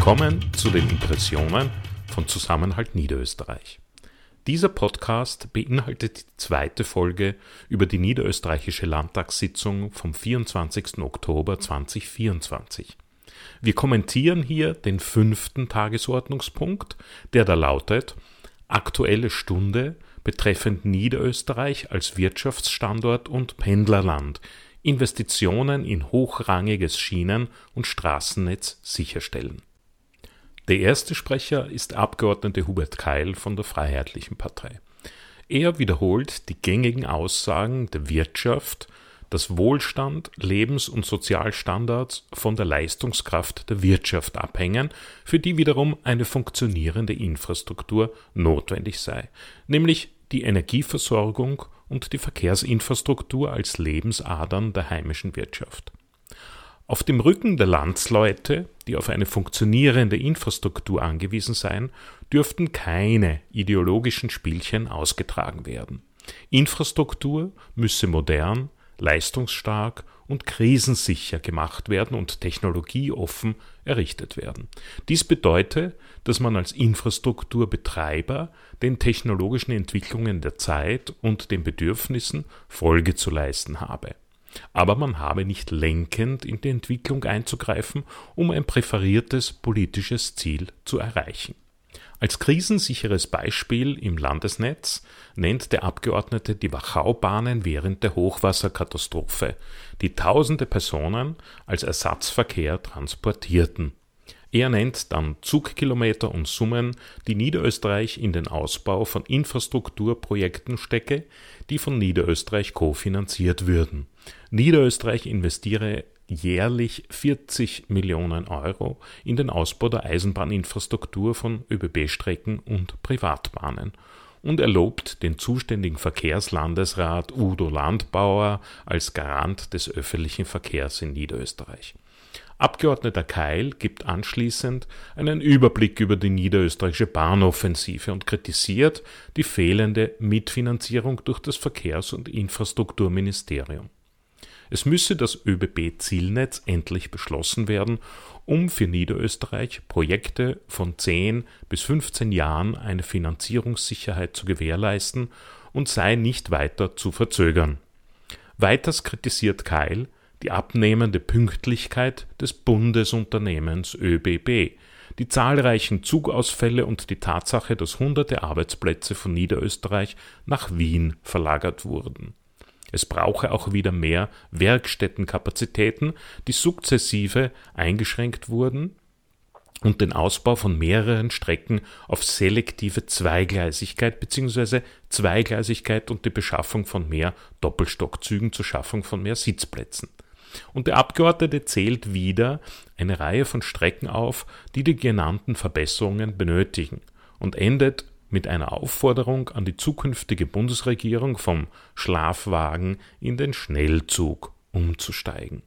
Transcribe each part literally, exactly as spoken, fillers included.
Willkommen zu den Impressionen von Zusammenhalt Niederösterreich. Dieser Podcast beinhaltet die zweite Folge über die niederösterreichische Landtagssitzung vom vierundzwanzigsten Oktober zweitausendvierundzwanzig. Wir kommentieren hier den fünften Tagesordnungspunkt, der da lautet: Aktuelle Stunde betreffend Niederösterreich als Wirtschaftsstandort und Pendlerland, Investitionen in hochrangiges Schienen- und Straßennetz sicherstellen. Der erste Sprecher ist der Abgeordnete Hubert Keil von der Freiheitlichen Partei. Er wiederholt die gängigen Aussagen der Wirtschaft, dass Wohlstand, Lebens- und Sozialstandards von der Leistungskraft der Wirtschaft abhängen, für die wiederum eine funktionierende Infrastruktur notwendig sei, nämlich die Energieversorgung und die Verkehrsinfrastruktur als Lebensadern der heimischen Wirtschaft. Auf dem Rücken der Landsleute, die auf eine funktionierende Infrastruktur angewiesen seien, dürften keine ideologischen Spielchen ausgetragen werden. Infrastruktur müsse modern, leistungsstark und krisensicher gemacht werden und technologieoffen errichtet werden. Dies bedeutet, dass man als Infrastrukturbetreiber den technologischen Entwicklungen der Zeit und den Bedürfnissen Folge zu leisten habe. Aber man habe nicht lenkend in die Entwicklung einzugreifen, um ein präferiertes politisches Ziel zu erreichen. Als krisensicheres Beispiel im Landesnetz nennt der Abgeordnete die Wachau-Bahnen während der Hochwasserkatastrophe, die tausende Personen als Ersatzverkehr transportierten. Er nennt dann Zugkilometer und Summen, die Niederösterreich in den Ausbau von Infrastrukturprojekten stecke, die von Niederösterreich kofinanziert würden. Niederösterreich investiere jährlich vierzig Millionen Euro in den Ausbau der Eisenbahninfrastruktur von ÖBB-Strecken und Privatbahnen. Und er lobt den zuständigen Verkehrslandesrat Udo Landbauer als Garant des öffentlichen Verkehrs in Niederösterreich. Abgeordneter Keil gibt anschließend einen Überblick über die niederösterreichische Bahnoffensive und kritisiert die fehlende Mitfinanzierung durch das Verkehrs- und Infrastrukturministerium. Es müsse das ÖBB-Zielnetz endlich beschlossen werden, um für Niederösterreich Projekte von zehn bis fünfzehn Jahren eine Finanzierungssicherheit zu gewährleisten und sei nicht weiter zu verzögern. Weiters kritisiert Keil die abnehmende Pünktlichkeit des Bundesunternehmens ÖBB, die zahlreichen Zugausfälle und die Tatsache, dass hunderte Arbeitsplätze von Niederösterreich nach Wien verlagert wurden. Es brauche auch wieder mehr Werkstättenkapazitäten, die sukzessive eingeschränkt wurden, und den Ausbau von mehreren Strecken auf selektive Zweigleisigkeit bzw. Zweigleisigkeit und die Beschaffung von mehr Doppelstockzügen zur Schaffung von mehr Sitzplätzen. Und der Abgeordnete zählt wieder eine Reihe von Strecken auf, die die genannten Verbesserungen benötigen, und endet mit einer Aufforderung an die zukünftige Bundesregierung, vom Schlafwagen in den Schnellzug umzusteigen.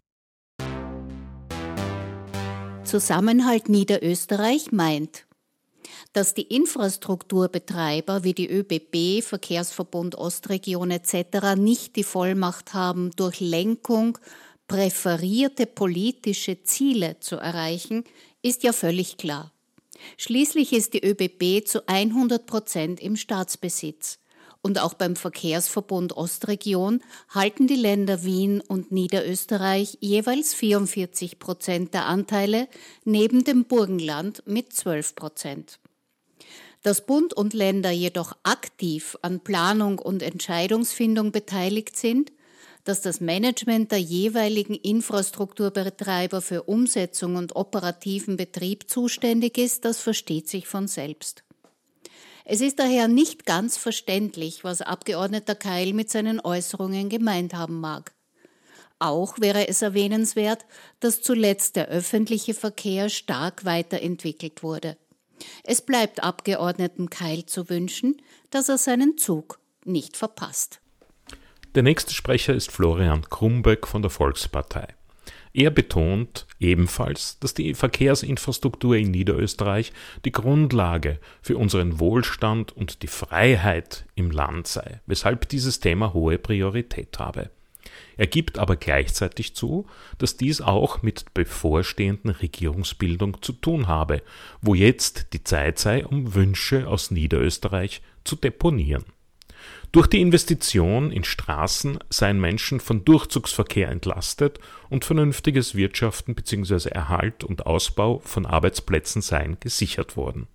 Zusammenhalt Niederösterreich meint, dass die Infrastrukturbetreiber wie die ÖBB, Verkehrsverbund Ostregion et cetera nicht die Vollmacht haben, durch Lenkung präferierte politische Ziele zu erreichen, ist ja völlig klar. Schließlich ist die ÖBB zu hundert Prozent im Staatsbesitz. Und auch beim Verkehrsverbund Ostregion halten die Länder Wien und Niederösterreich jeweils vierundvierzig Prozent der Anteile, neben dem Burgenland mit zwölf Prozent. Dass Bund und Länder jedoch aktiv an Planung und Entscheidungsfindung beteiligt sind, dass das Management der jeweiligen Infrastrukturbetreiber für Umsetzung und operativen Betrieb zuständig ist, das versteht sich von selbst. Es ist daher nicht ganz verständlich, was Abgeordneter Keil mit seinen Äußerungen gemeint haben mag. Auch wäre es erwähnenswert, dass zuletzt der öffentliche Verkehr stark weiterentwickelt wurde. Es bleibt Abgeordneten Keil zu wünschen, dass er seinen Zug nicht verpasst. Der nächste Sprecher ist Florian Krumbeck von der Volkspartei. Er betont ebenfalls, dass die Verkehrsinfrastruktur in Niederösterreich die Grundlage für unseren Wohlstand und die Freiheit im Land sei, weshalb dieses Thema hohe Priorität habe. Er gibt aber gleichzeitig zu, dass dies auch mit bevorstehenden Regierungsbildung zu tun habe, wo jetzt die Zeit sei, um Wünsche aus Niederösterreich zu deponieren. Durch die Investition in Straßen seien Menschen von Durchzugsverkehr entlastet und vernünftiges Wirtschaften bzw. Erhalt und Ausbau von Arbeitsplätzen seien gesichert worden.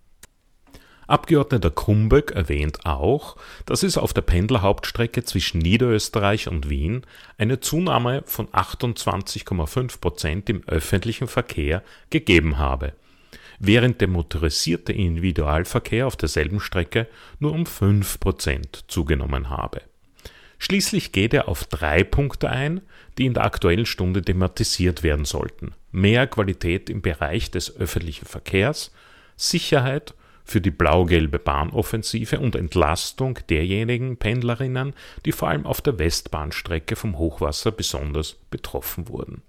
Abgeordneter Krumböck erwähnt auch, dass es auf der Pendlerhauptstrecke zwischen Niederösterreich und Wien eine Zunahme von achtundzwanzig Komma fünf Prozent im öffentlichen Verkehr gegeben habe, während der motorisierte Individualverkehr auf derselben Strecke nur um fünf Prozent zugenommen habe. Schließlich geht er auf drei Punkte ein, die in der Aktuellen Stunde thematisiert werden sollten: mehr Qualität im Bereich des öffentlichen Verkehrs, Sicherheit für die blau-gelbe Bahnoffensive und Entlastung derjenigen Pendlerinnen, die vor allem auf der Westbahnstrecke vom Hochwasser besonders betroffen wurden.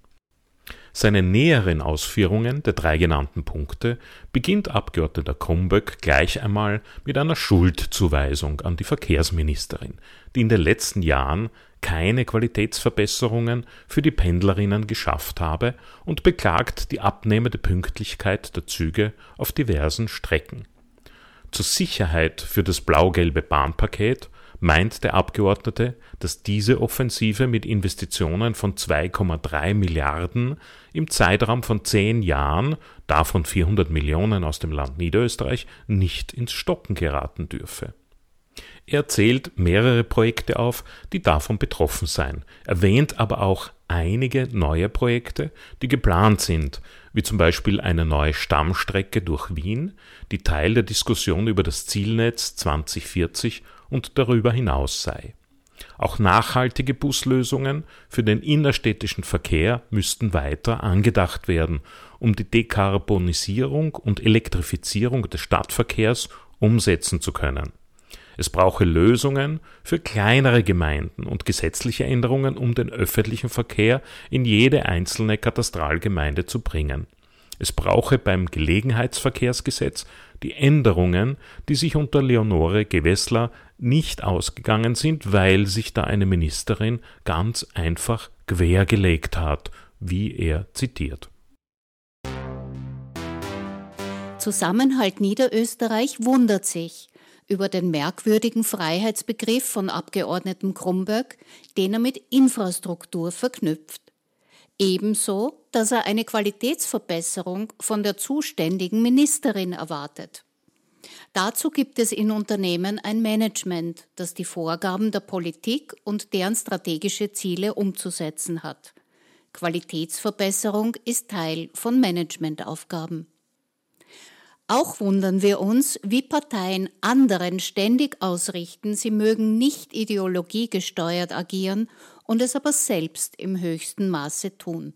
Seine näheren Ausführungen der drei genannten Punkte beginnt Abgeordneter Krumböck gleich einmal mit einer Schuldzuweisung an die Verkehrsministerin, die in den letzten Jahren keine Qualitätsverbesserungen für die Pendlerinnen geschafft habe, und beklagt die abnehmende Pünktlichkeit der Züge auf diversen Strecken. Zur Sicherheit für das blau-gelbe Bahnpaket meint der Abgeordnete, dass diese Offensive mit Investitionen von zwei Komma drei Milliarden im Zeitraum von zehn Jahren, davon vierhundert Millionen aus dem Land Niederösterreich, nicht ins Stocken geraten dürfe. Er zählt mehrere Projekte auf, die davon betroffen seien, erwähnt aber auch einige neue Projekte, die geplant sind, wie zum Beispiel eine neue Stammstrecke durch Wien, die Teil der Diskussion über das Zielnetz zwanzig vierzig und darüber hinaus sei. Auch nachhaltige Buslösungen für den innerstädtischen Verkehr müssten weiter angedacht werden, um die Dekarbonisierung und Elektrifizierung des Stadtverkehrs umsetzen zu können. Es brauche Lösungen für kleinere Gemeinden und gesetzliche Änderungen, um den öffentlichen Verkehr in jede einzelne Katastralgemeinde zu bringen. Es brauche beim Gelegenheitsverkehrsgesetz die Änderungen, die sich unter Leonore Gewessler nicht ausgegangen sind, weil sich da eine Ministerin ganz einfach quergelegt hat, wie er zitiert. Zusammenhalt Niederösterreich wundert sich über den merkwürdigen Freiheitsbegriff von Abgeordnetem Krumböck, den er mit Infrastruktur verknüpft. Ebenso, dass er eine Qualitätsverbesserung von der zuständigen Ministerin erwartet. Dazu gibt es in Unternehmen ein Management, das die Vorgaben der Politik und deren strategische Ziele umzusetzen hat. Qualitätsverbesserung ist Teil von Managementaufgaben. Auch wundern wir uns, wie Parteien anderen ständig ausrichten, sie mögen nicht ideologiegesteuert agieren und es aber selbst im höchsten Maße tun.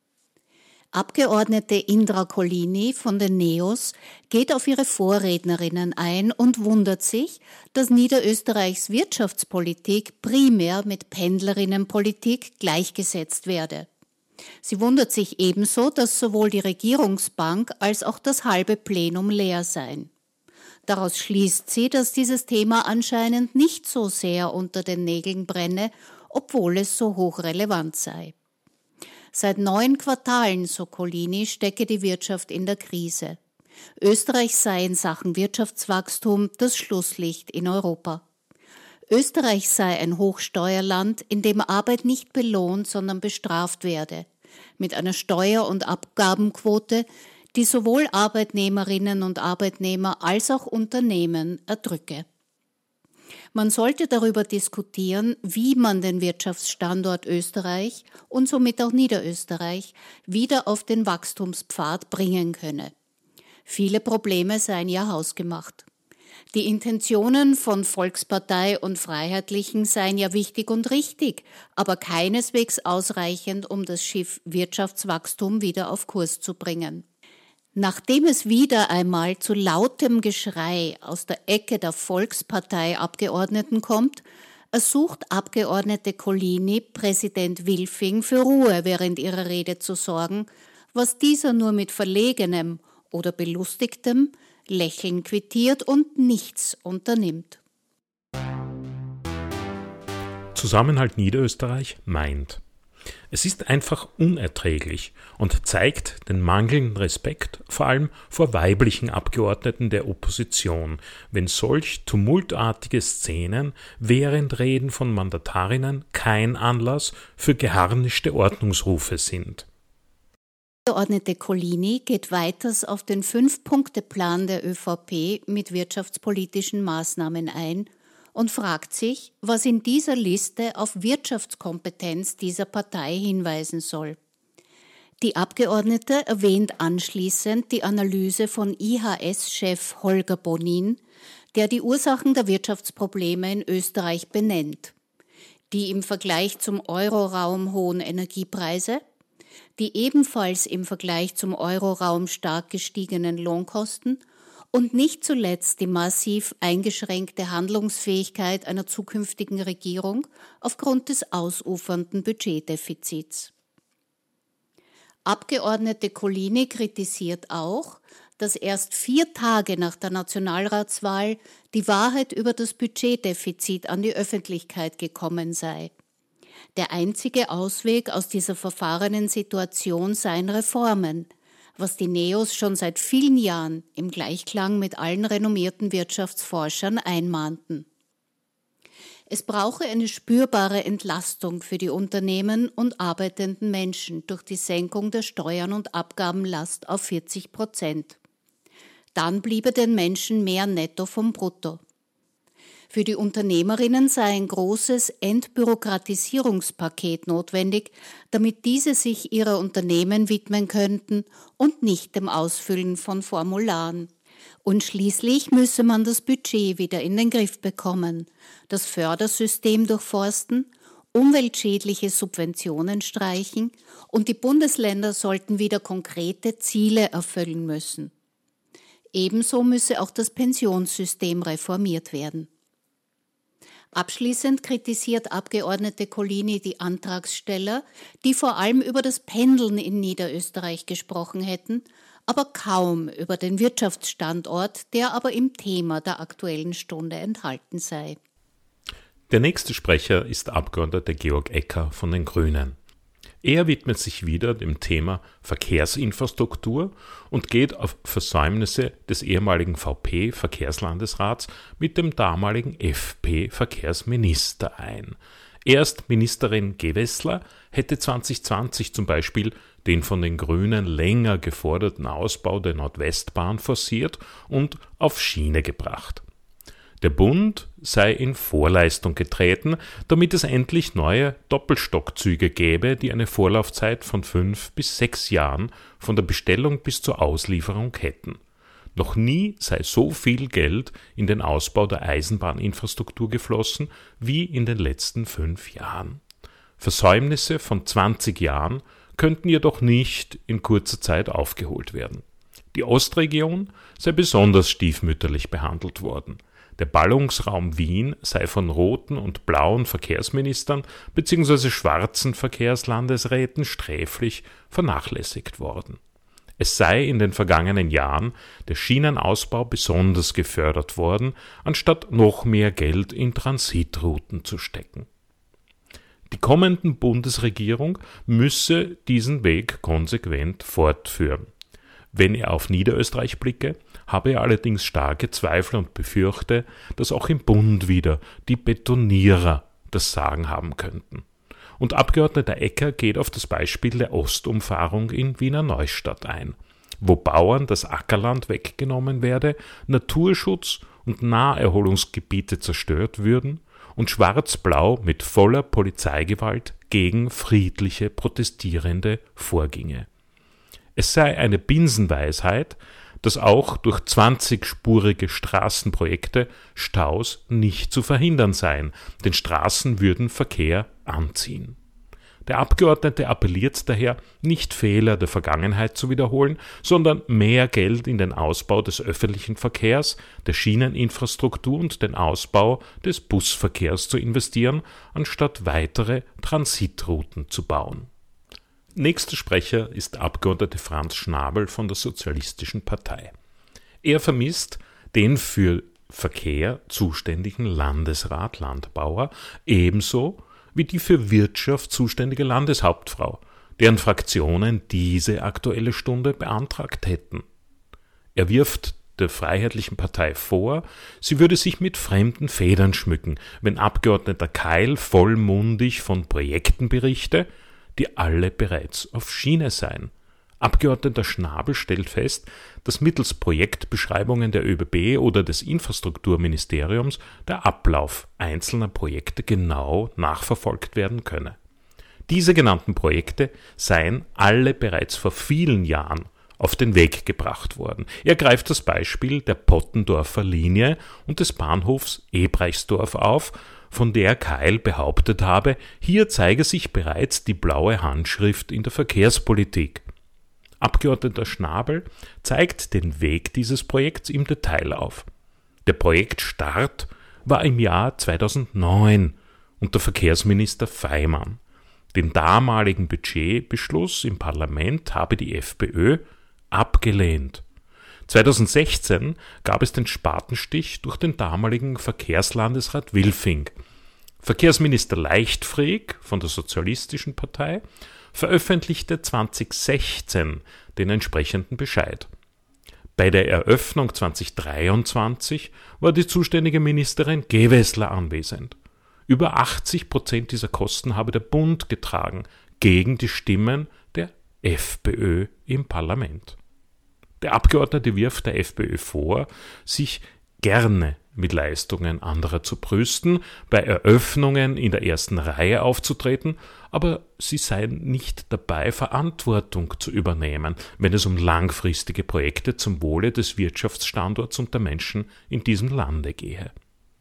Abgeordnete Indra Collini von den Neos geht auf ihre Vorrednerinnen ein und wundert sich, dass Niederösterreichs Wirtschaftspolitik primär mit Pendlerinnenpolitik gleichgesetzt werde. Sie wundert sich ebenso, dass sowohl die Regierungsbank als auch das halbe Plenum leer seien. Daraus schließt sie, dass dieses Thema anscheinend nicht so sehr unter den Nägeln brenne, obwohl es so hochrelevant sei. Seit neun Quartalen, so Collini, stecke die Wirtschaft in der Krise. Österreich sei in Sachen Wirtschaftswachstum das Schlusslicht in Europa. Österreich sei ein Hochsteuerland, in dem Arbeit nicht belohnt, sondern bestraft werde, mit einer Steuer- und Abgabenquote, die sowohl Arbeitnehmerinnen und Arbeitnehmer als auch Unternehmen erdrücke. Man sollte darüber diskutieren, wie man den Wirtschaftsstandort Österreich und somit auch Niederösterreich wieder auf den Wachstumspfad bringen könne. Viele Probleme seien ja hausgemacht. Die Intentionen von Volkspartei und Freiheitlichen seien ja wichtig und richtig, aber keineswegs ausreichend, um das Schiff Wirtschaftswachstum wieder auf Kurs zu bringen. Nachdem es wieder einmal zu lautem Geschrei aus der Ecke der Volkspartei-Abgeordneten kommt, ersucht Abgeordnete Collini Präsident Wilfing für Ruhe während ihrer Rede zu sorgen, was dieser nur mit verlegenem oder belustigtem Lächeln quittiert und nichts unternimmt. Zusammenhalt Niederösterreich meint: Es ist einfach unerträglich und zeigt den mangelnden Respekt vor allem vor weiblichen Abgeordneten der Opposition, wenn solch tumultartige Szenen während Reden von Mandatarinnen kein Anlass für geharnischte Ordnungsrufe sind. Der Abgeordnete Collini geht weiters auf den Fünf-Punkte-Plan der ÖVP mit wirtschaftspolitischen Maßnahmen ein und fragt sich, was in dieser Liste auf Wirtschaftskompetenz dieser Partei hinweisen soll. Die Abgeordnete erwähnt anschließend die Analyse von I H S-Chef Holger Bonin, der die Ursachen der Wirtschaftsprobleme in Österreich benennt: die im Vergleich zum Euroraum hohen Energiepreise, die ebenfalls im Vergleich zum Euroraum stark gestiegenen Lohnkosten und nicht zuletzt die massiv eingeschränkte Handlungsfähigkeit einer zukünftigen Regierung aufgrund des ausufernden Budgetdefizits. Abgeordnete Collini kritisiert auch, dass erst vier Tage nach der Nationalratswahl die Wahrheit über das Budgetdefizit an die Öffentlichkeit gekommen sei. Der einzige Ausweg aus dieser verfahrenen Situation seien Reformen, was die Neos schon seit vielen Jahren im Gleichklang mit allen renommierten Wirtschaftsforschern einmahnten. Es brauche eine spürbare Entlastung für die Unternehmen und arbeitenden Menschen durch die Senkung der Steuern- und Abgabenlast auf vierzig Prozent. Dann bliebe den Menschen mehr netto vom Brutto. Für die Unternehmerinnen sei ein großes Entbürokratisierungspaket notwendig, damit diese sich ihrer Unternehmen widmen könnten und nicht dem Ausfüllen von Formularen. Und schließlich müsse man das Budget wieder in den Griff bekommen, das Fördersystem durchforsten, umweltschädliche Subventionen streichen und die Bundesländer sollten wieder konkrete Ziele erfüllen müssen. Ebenso müsse auch das Pensionssystem reformiert werden. Abschließend kritisiert Abgeordnete Collini die Antragsteller, die vor allem über das Pendeln in Niederösterreich gesprochen hätten, aber kaum über den Wirtschaftsstandort, der aber im Thema der Aktuellen Stunde enthalten sei. Der nächste Sprecher ist Abgeordneter Georg Ecker von den Grünen. Er widmet sich wieder dem Thema Verkehrsinfrastruktur und geht auf Versäumnisse des ehemaligen V P-Verkehrslandesrats mit dem damaligen F P-Verkehrsminister ein. Erst Ministerin Gewessler hätte zwanzig zwanzig zum Beispiel den von den Grünen länger geforderten Ausbau der Nordwestbahn forciert und auf Schiene gebracht. Der Bund sei in Vorleistung getreten, damit es endlich neue Doppelstockzüge gäbe, die eine Vorlaufzeit von fünf bis sechs Jahren von der Bestellung bis zur Auslieferung hätten. Noch nie sei so viel Geld in den Ausbau der Eisenbahninfrastruktur geflossen wie in den letzten fünf Jahren. Versäumnisse von zwanzig Jahren könnten jedoch nicht in kurzer Zeit aufgeholt werden. Die Ostregion sei besonders stiefmütterlich behandelt worden. Der Ballungsraum Wien sei von roten und blauen Verkehrsministern bzw. schwarzen Verkehrslandesräten sträflich vernachlässigt worden. Es sei in den vergangenen Jahren der Schienenausbau besonders gefördert worden, anstatt noch mehr Geld in Transitrouten zu stecken. Die kommende Bundesregierung müsse diesen Weg konsequent fortführen. Wenn er auf Niederösterreich blicke, habe er allerdings starke Zweifel und befürchte, dass auch im Bund wieder die Betonierer das Sagen haben könnten. Und Abgeordneter Ecker geht auf das Beispiel der Ostumfahrung in Wiener Neustadt ein, wo Bauern das Ackerland weggenommen werde, Naturschutz und Naherholungsgebiete zerstört würden und Schwarz-Blau mit voller Polizeigewalt gegen friedliche Protestierende vorginge. Es sei eine Binsenweisheit, dass auch durch zwanzigspurige Straßenprojekte Staus nicht zu verhindern seien, denn Straßen würden Verkehr anziehen. Der Abgeordnete appelliert daher, nicht Fehler der Vergangenheit zu wiederholen, sondern mehr Geld in den Ausbau des öffentlichen Verkehrs, der Schieneninfrastruktur und den Ausbau des Busverkehrs zu investieren, anstatt weitere Transitrouten zu bauen. Nächster Sprecher ist Abgeordneter Franz Schnabel von der Sozialistischen Partei. Er vermisst den für Verkehr zuständigen Landesrat Landbauer ebenso wie die für Wirtschaft zuständige Landeshauptfrau, deren Fraktionen diese Aktuelle Stunde beantragt hätten. Er wirft der Freiheitlichen Partei vor, sie würde sich mit fremden Federn schmücken, wenn Abgeordneter Keil vollmundig von Projekten berichte, die alle bereits auf Schiene seien. Abgeordneter Schnabel stellt fest, dass mittels Projektbeschreibungen der ÖBB oder des Infrastrukturministeriums der Ablauf einzelner Projekte genau nachverfolgt werden könne. Diese genannten Projekte seien alle bereits vor vielen Jahren auf den Weg gebracht worden. Er greift das Beispiel der Pottendorfer Linie und des Bahnhofs Ebreichsdorf auf, von der Keil behauptet habe, hier zeige sich bereits die blaue Handschrift in der Verkehrspolitik. Abgeordneter Schnabel zeigt den Weg dieses Projekts im Detail auf. Der Projektstart war im Jahr zweitausendneun unter Verkehrsminister Faymann. Den damaligen Budgetbeschluss im Parlament habe die FPÖ abgelehnt. zweitausendsechzehn gab es den Spatenstich durch den damaligen Verkehrslandesrat Wilfing. Verkehrsminister Leichtfried von der Sozialistischen Partei veröffentlichte zweitausendsechzehn den entsprechenden Bescheid. Bei der Eröffnung zweitausenddreiundzwanzig war die zuständige Ministerin Gewessler anwesend. Über achtzig Prozent dieser Kosten habe der Bund getragen, gegen die Stimmen der FPÖ im Parlament. Der Abgeordnete wirft der FPÖ vor, sich gerne mit Leistungen anderer zu brüsten, bei Eröffnungen in der ersten Reihe aufzutreten, aber sie seien nicht dabei, Verantwortung zu übernehmen, wenn es um langfristige Projekte zum Wohle des Wirtschaftsstandorts und der Menschen in diesem Lande gehe.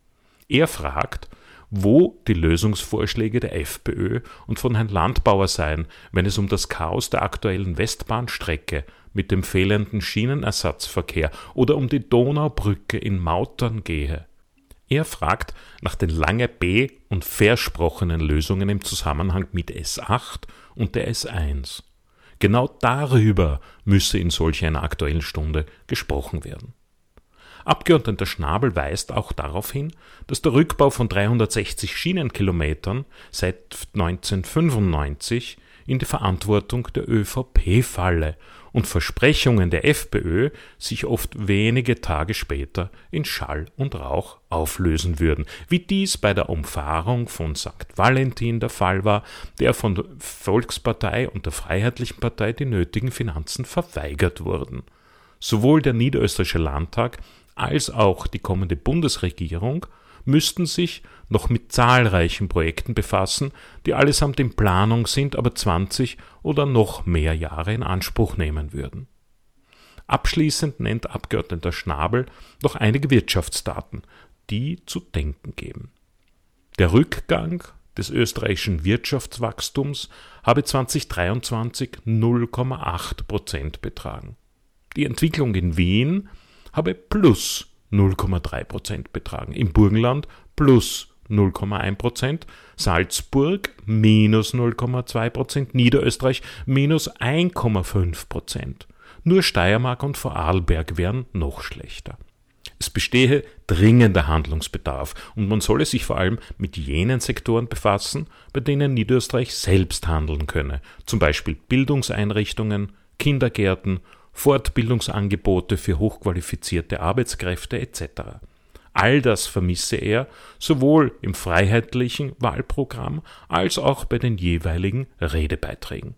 Er fragt, wo die Lösungsvorschläge der FPÖ und von Herrn Landbauer seien, wenn es um das Chaos der aktuellen Westbahnstrecke mit dem fehlenden Schienenersatzverkehr oder um die Donaubrücke in Mautern gehe. Er fragt nach den lange be- und versprochenen Lösungen im Zusammenhang mit S acht und der S eins. Genau darüber müsse in solch einer Aktuellen Stunde gesprochen werden. Abgeordneter Schnabel weist auch darauf hin, dass der Rückbau von dreihundertsechzig Schienenkilometern seit neunzehnhundertfünfundneunzig in die Verantwortung der ÖVP falle und Versprechungen der FPÖ sich oft wenige Tage später in Schall und Rauch auflösen würden, wie dies bei der Umfahrung von Sankt Valentin der Fall war, der von der Volkspartei und der Freiheitlichen Partei die nötigen Finanzen verweigert wurden. Sowohl der Niederösterreichische Landtag als auch die kommende Bundesregierung müssten sich noch mit zahlreichen Projekten befassen, die allesamt in Planung sind, aber zwanzig oder noch mehr Jahre in Anspruch nehmen würden. Abschließend nennt Abgeordneter Schnabel noch einige Wirtschaftsdaten, die zu denken geben. Der Rückgang des österreichischen Wirtschaftswachstums habe zweitausenddreiundzwanzig null Komma acht Prozent betragen. Die Entwicklung in Wien habe plus null Komma drei Prozent betragen, im Burgenland plus null Komma eins Prozent, Salzburg minus null Komma zwei Prozent, Niederösterreich minus eins Komma fünf Prozent. Nur Steiermark und Vorarlberg wären noch schlechter. Es bestehe dringender Handlungsbedarf und man solle sich vor allem mit jenen Sektoren befassen, bei denen Niederösterreich selbst handeln könne, zum Beispiel Bildungseinrichtungen, Kindergärten, Fortbildungsangebote für hochqualifizierte Arbeitskräfte et cetera. All das vermisse er sowohl im freiheitlichen Wahlprogramm als auch bei den jeweiligen Redebeiträgen.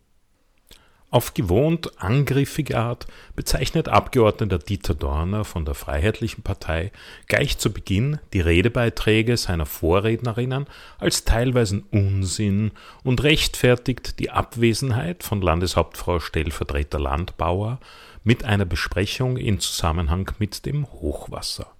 Auf gewohnt angriffige Art bezeichnet Abgeordneter Dieter Dorner von der Freiheitlichen Partei gleich zu Beginn die Redebeiträge seiner Vorrednerinnen als teilweisen Unsinn und rechtfertigt die Abwesenheit von Landeshauptfrau Stellvertreter Landbauer mit einer Besprechung in Zusammenhang mit dem Hochwasser.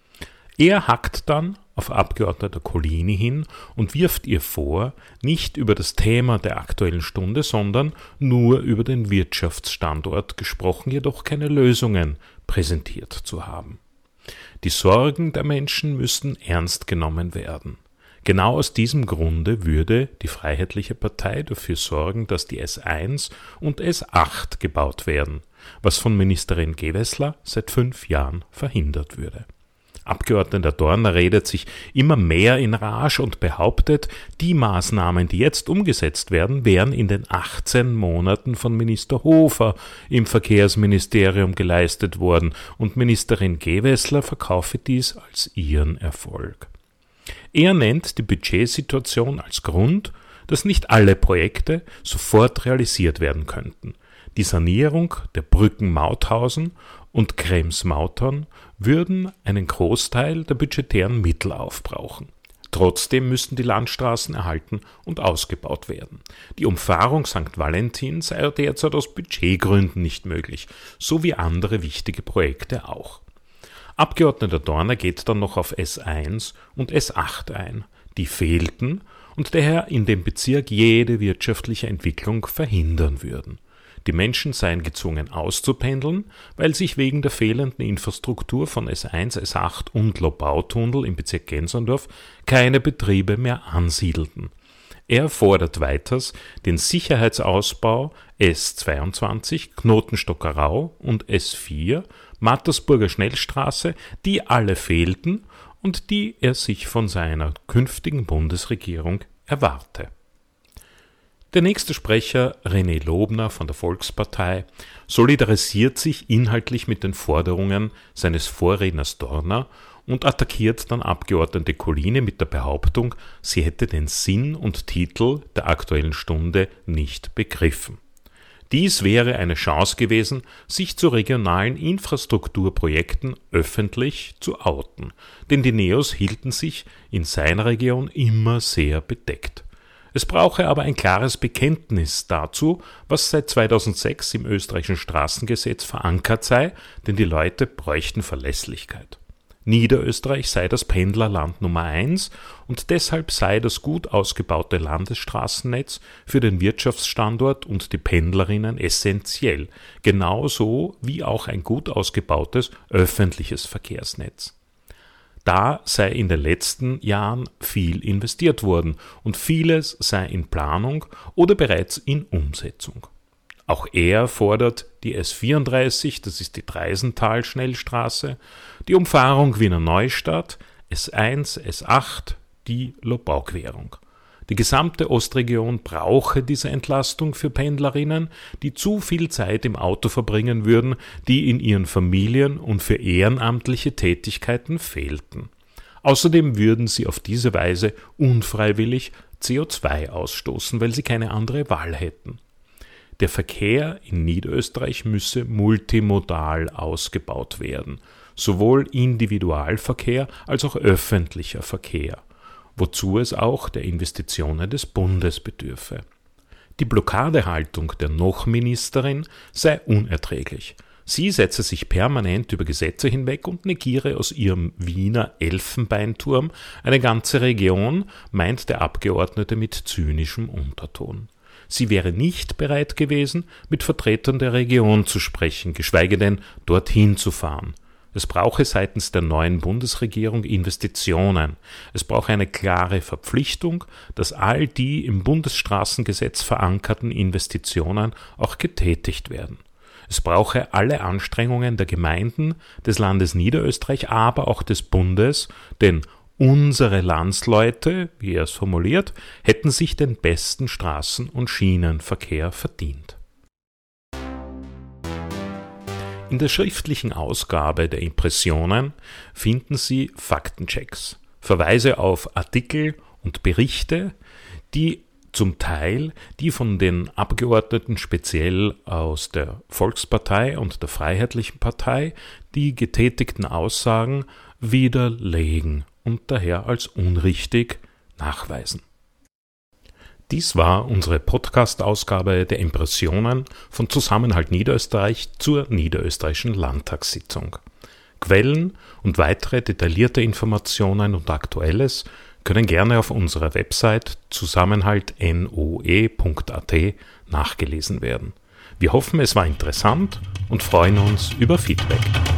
Er hackt dann auf Abgeordneter Collini hin und wirft ihr vor, nicht über das Thema der Aktuellen Stunde, sondern nur über den Wirtschaftsstandort gesprochen, jedoch keine Lösungen präsentiert zu haben. Die Sorgen der Menschen müssten ernst genommen werden. Genau aus diesem Grunde würde die Freiheitliche Partei dafür sorgen, dass die S eins und S acht gebaut werden, was von Ministerin Gewessler seit fünf Jahren verhindert würde. Abgeordneter Dorner redet sich immer mehr in Rage und behauptet, die Maßnahmen, die jetzt umgesetzt werden, wären in den achtzehn Monaten von Minister Hofer im Verkehrsministerium geleistet worden und Ministerin Gewessler verkaufe dies als ihren Erfolg. Er nennt die Budgetsituation als Grund, dass nicht alle Projekte sofort realisiert werden könnten. Die Sanierung der Brücken Mauthausen und Krems-Mautern würden einen Großteil der budgetären Mittel aufbrauchen. Trotzdem müssten die Landstraßen erhalten und ausgebaut werden. Die Umfahrung Sankt Valentin sei derzeit aus Budgetgründen nicht möglich, so wie andere wichtige Projekte auch. Abgeordneter Dorner geht dann noch auf S eins und S acht ein. Die fehlten und daher in dem Bezirk jede wirtschaftliche Entwicklung verhindern würden. Die Menschen seien gezwungen auszupendeln, weil sich wegen der fehlenden Infrastruktur von S eins, S acht und Lobautunnel im Bezirk Gensendorf keine Betriebe mehr ansiedelten. Er fordert weiters den Sicherheitsausbau S zweiundzwanzig, Knotenstocker-Rau und S vier, Mattersburger Schnellstraße, die alle fehlten und die er sich von seiner künftigen Bundesregierung erwarte. Der nächste Sprecher, René Lobner von der Volkspartei, solidarisiert sich inhaltlich mit den Forderungen seines Vorredners Dorner und attackiert dann Abgeordnete Colline mit der Behauptung, sie hätte den Sinn und Titel der Aktuellen Stunde nicht begriffen. Dies wäre eine Chance gewesen, sich zu regionalen Infrastrukturprojekten öffentlich zu outen, denn die Neos hielten sich in seiner Region immer sehr bedeckt. Es brauche aber ein klares Bekenntnis dazu, was seit zweitausendsechs im österreichischen Straßengesetz verankert sei, denn die Leute bräuchten Verlässlichkeit. Niederösterreich sei das Pendlerland Nummer eins und deshalb sei das gut ausgebaute Landesstraßennetz für den Wirtschaftsstandort und die Pendlerinnen essentiell, genauso wie auch ein gut ausgebautes öffentliches Verkehrsnetz. Da sei in den letzten Jahren viel investiert worden und vieles sei in Planung oder bereits in Umsetzung. Auch er fordert die S vierunddreißig, das ist die Dreisental-Schnellstraße, die Umfahrung Wiener Neustadt, S eins, S acht, die Lobauquerung. Die gesamte Ostregion brauche diese Entlastung für Pendlerinnen, die zu viel Zeit im Auto verbringen würden, die in ihren Familien und für ehrenamtliche Tätigkeiten fehlten. Außerdem würden sie auf diese Weise unfreiwillig C O zwei ausstoßen, weil sie keine andere Wahl hätten. Der Verkehr in Niederösterreich müsse multimodal ausgebaut werden, sowohl Individualverkehr als auch öffentlicher Verkehr, wozu es auch der Investitionen des Bundes bedürfe. Die Blockadehaltung der Noch-Ministerin sei unerträglich. Sie setze sich permanent über Gesetze hinweg und negiere aus ihrem Wiener Elfenbeinturm eine ganze Region, meint der Abgeordnete mit zynischem Unterton. Sie wäre nicht bereit gewesen, mit Vertretern der Region zu sprechen, geschweige denn dorthin zu fahren. Es brauche seitens der neuen Bundesregierung Investitionen. Es brauche eine klare Verpflichtung, dass all die im Bundesstraßengesetz verankerten Investitionen auch getätigt werden. Es brauche alle Anstrengungen der Gemeinden, des Landes Niederösterreich, aber auch des Bundes, denn unsere Landsleute, wie er es formuliert, hätten sich den besten Straßen- und Schienenverkehr verdient. In der schriftlichen Ausgabe der Impressionen finden Sie Faktenchecks, Verweise auf Artikel und Berichte, die zum Teil die von den Abgeordneten speziell aus der Volkspartei und der Freiheitlichen Partei die getätigten Aussagen widerlegen und daher als unrichtig nachweisen. Dies war unsere Podcast-Ausgabe der Impressionen von Zusammenhalt Niederösterreich zur niederösterreichischen Landtagssitzung. Quellen und weitere detaillierte Informationen und Aktuelles können gerne auf unserer Website zusammenhalt noe punkt at nachgelesen werden. Wir hoffen, es war interessant und freuen uns über Feedback.